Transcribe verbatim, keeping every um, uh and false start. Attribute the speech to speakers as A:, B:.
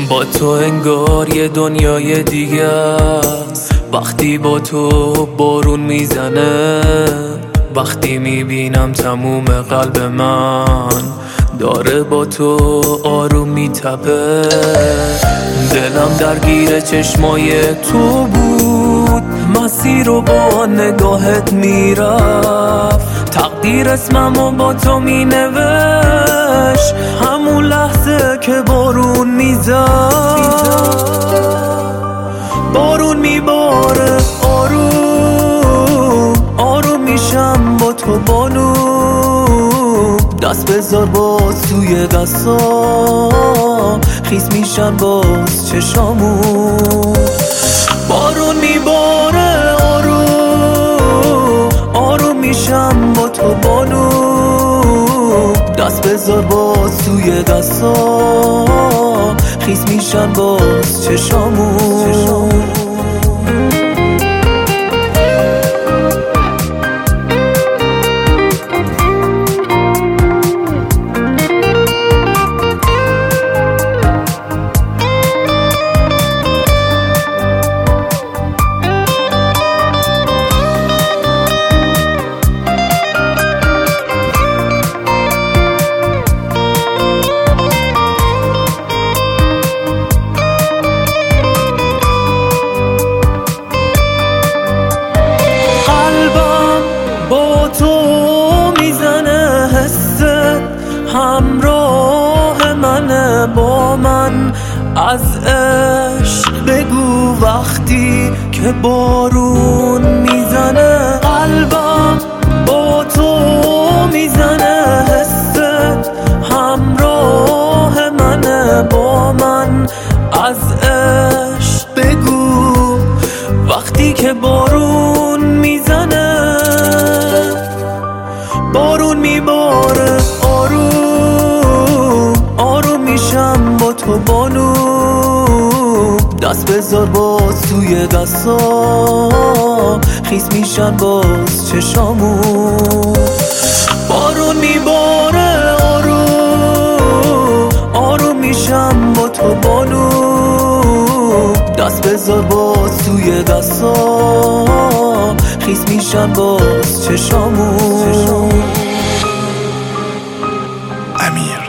A: با تو انگار یه دنیای دیگه است. وقتی با تو بارون میزنه، وقتی میبینم تموم قلب من داره با تو آروم میتپه. دلم درگیر چشمای تو بود، مسیر رو با نگاهت میرفت. تقدیر اسممو با تو مینوشت همون لحظه که بارون میزد. بارون میباره آروم آروم میشم با تو بانو. دست بذار باز توی دستام، خیس میشن باز چشامون. بارون میباره آروم آروم میشم با تو بانو. دست بذار باز توی دستام، خیس میشن باز چشامون. با تو میزنه حست همراه منه با من. از عشق بگو وقتی که بارون میزنه. قلبم با تو میزنه حست همراه منه با من. از عشق بگو وقتی که بارون میزنه. بارون میباره آروم آروم میشم با تو بانو. دست بذار باز توی دستام، خیس میشن باز چشامون. بارون میباره آروم آروم میشم با تو بانو. دست بذار باز توی دستام، خیس میشن باز چشامون.
B: امیر